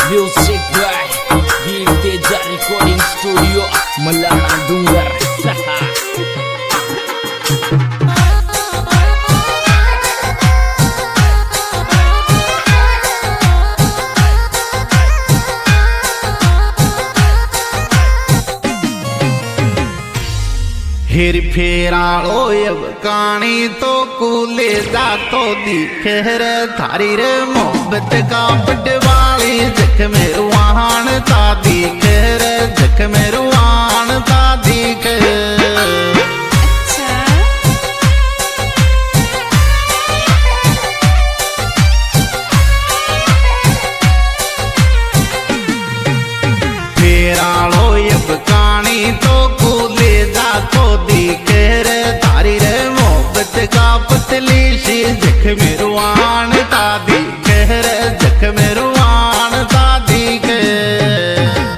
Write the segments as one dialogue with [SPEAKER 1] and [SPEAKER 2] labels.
[SPEAKER 1] Music by Vintage Recording Studio Melana Dunggar.
[SPEAKER 2] हेर फेरालो अब कहानी तो कूले जा तो दिखेर थारी रे मोहब्बत का बटवाली जख में रुहान ता दिखेर जख में रुहान ता दिखेर। फेरालो अब कहानी तो कूले जा तो दिखेर तारी रे मोहब्बत का पतली सी जख में रुहान ता दिखेर जख में रुहान ता दिखेर।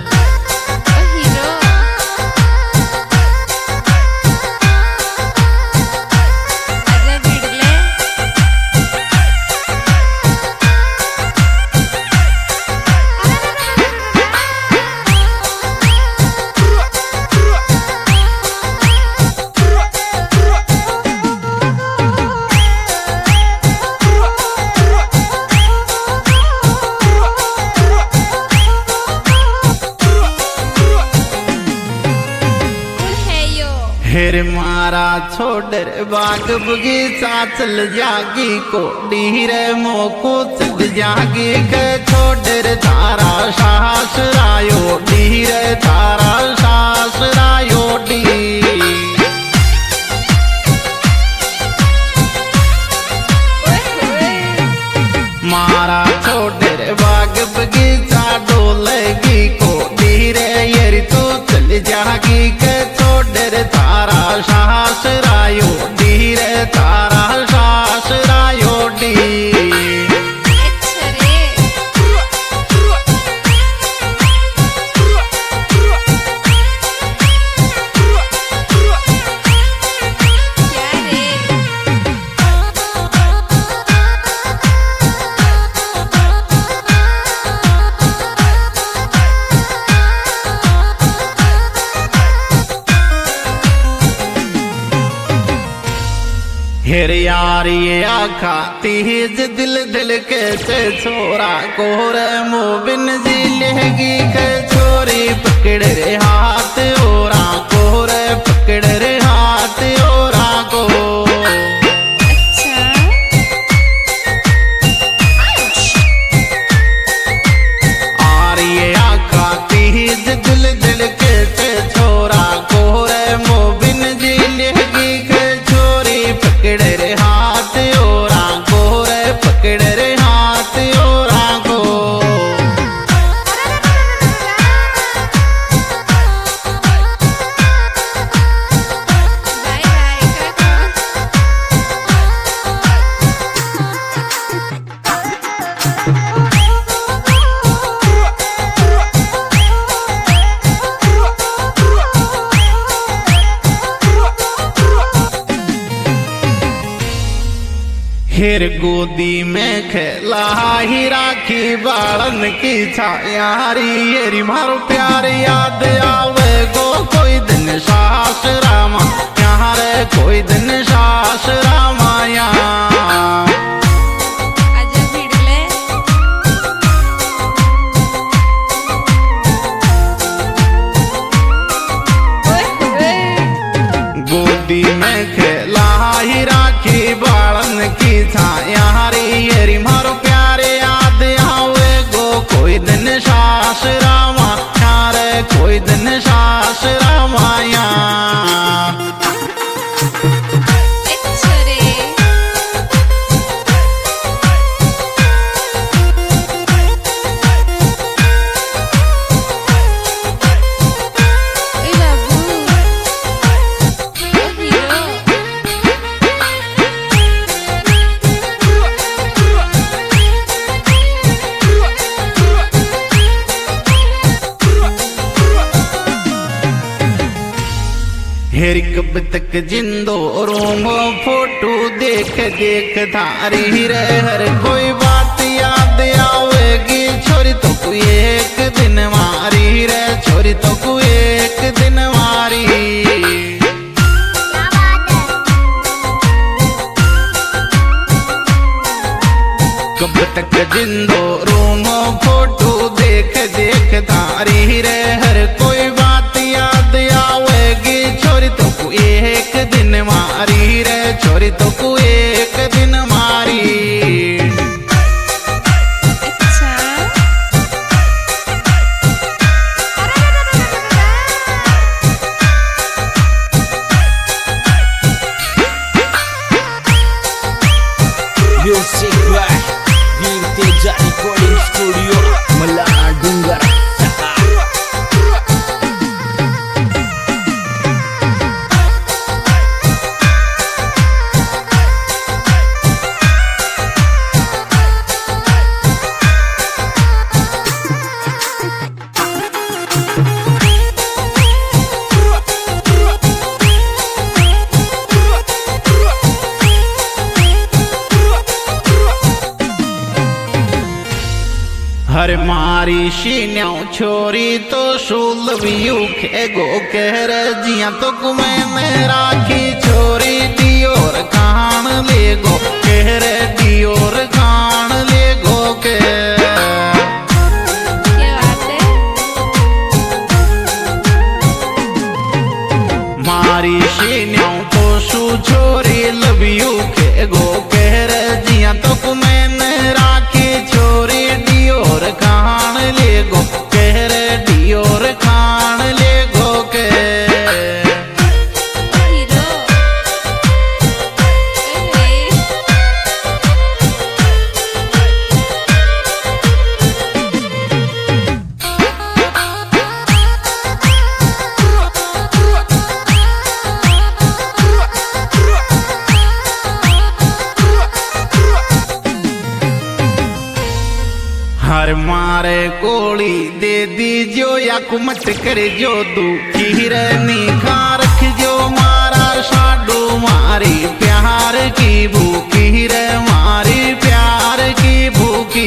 [SPEAKER 2] हेर मारा छोड़र बाग बगीचा चल जागी को डीर मोको चल जागी के छोड़र तारा सास रायो डीर तारा सास रायो डी। मारा छोड़र बाग बगीचा डोलेगी को डीर येरी तो चल जागी के छोड़र तारा सास रायो डीर तारा सास रायो डी। हेर यार ये आखा तेज दिल दिल के छोरा कोर मोबिन जी लेगी के छोरी पकड़ रे हाथ ओरा कोर पकड़ रे हाथ ओरा को। आर ये आखा तेज दिल दिल के छोरा कोर मोबिन जी लेगी के छोरी पकड़ रे हाथ ओरा को रे पकड़ रे हाथ ओरा को। हेर गोदी में खेला ही राखी बालन की छायारी येरी मारो प्यार याद आवे गो कोई दिन सास रामा यहाँ रे कोई दिन सास रामाया। गोदी में खेला ही राखी बालन की छायारी येरी मारो प्यारे याद आवे गो कोई दिन सास रामा यारे कोई दिन सास रामाया। हेर कब तक जिंदो रोमो फोटो देख देख थारी रे हर कोई बात याद आवेगी छोरी तो ये देख देख तारी रे हर कोई बात याद आवेगी छोरी तो को एक दिन मारी रे छोरी तो को एक दिन मारी।
[SPEAKER 1] Music by King Teja Recording Studio Melana Dunggar.
[SPEAKER 2] हर मारी शीन्याओ छोरी तो शूल वियू खेगो कहर जिया तो मैं राखी छोरी दियोर खान ले गो कहर दियोर खान ले गो के मारी शीन्याओ तो शू छोरी लवियू खेगो कहर जिया तो मैं राखी छोरी दियोर खान ले गो कहर दियोर खान ले गो के हर मारे गोली दे दीजो या कुमत करे जो दुखी रहनी खा रख जो मारा साडू मारी प्यार की भूखी रे मारी प्यार की भूखी।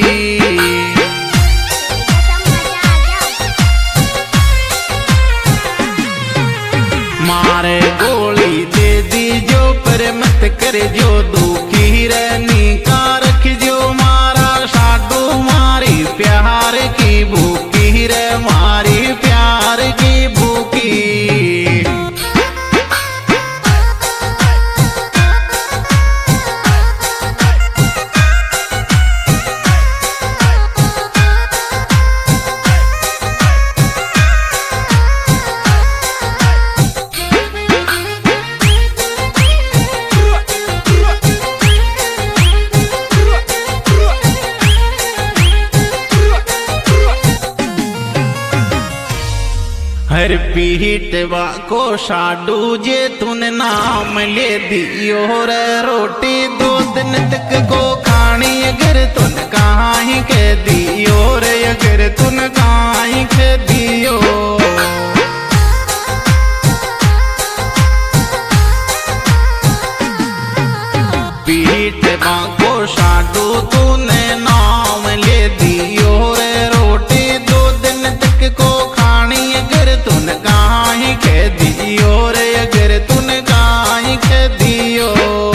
[SPEAKER 2] मारे गोली दे दीजो पर मत करे जो दुखी रहनी खा रख जो मारा साडू मारी प्यार की भूखी रे मारी प्यार की भूखी। हर पीटवा को साडू जे तूने नाम ले दियो रे रोटी 2 दिन तक को खानी अगर तुन कहीं के दियो रे अगर तुन कहीं के दियो। पीटवा को साडू तूने नाम ले दियो रे रोटी 2 दिन तक को खानी अगर तुन कहीं के दियो रे अगर तुन कहीं के दियो।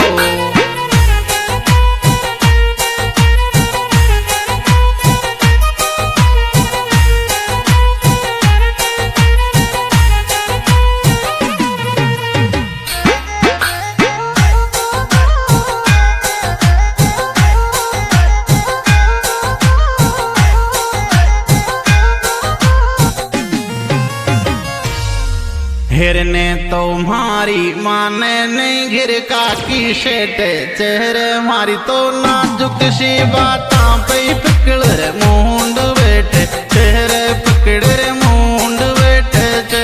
[SPEAKER 2] हिरने तुम्हारी माने नहीं घिर का की शेट चेहरे मारी तो नाजुक सी बाता पे पकड़ रे मुंड बैठे चेहरे पकड़ रे मुंड बैठे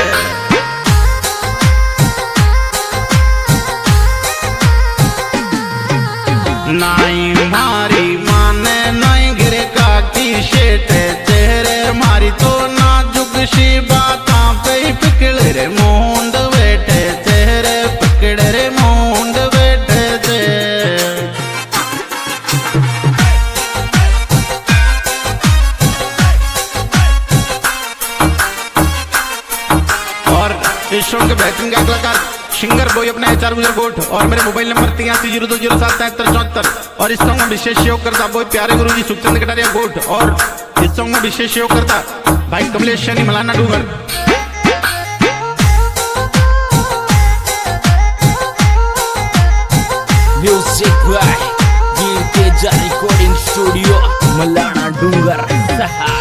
[SPEAKER 2] नाई मारी माने नहीं घिर का की शेट चेहरे मारी तो नाजुक सी बाता पे पकड़ रे मुंड बैठे चेहरे पकड़ रे मुंड बैठे और इस शो के बेहतरीन गायक कलाकार सिंगर बॉय अपने HR गुजर गोठ और मेरे मोबाइल नंबर 8302077374 और इस सॉन्ग में विशेष सहयोग करता बॉय प्यारे गुरुजी सुखचंद कटारिया गोठ और इस सॉन्ग में विशेष योग करता भाई Kamlesh Shani Malana Dungar.
[SPEAKER 1] Music by Veer Teja recording studio Malana Dungar.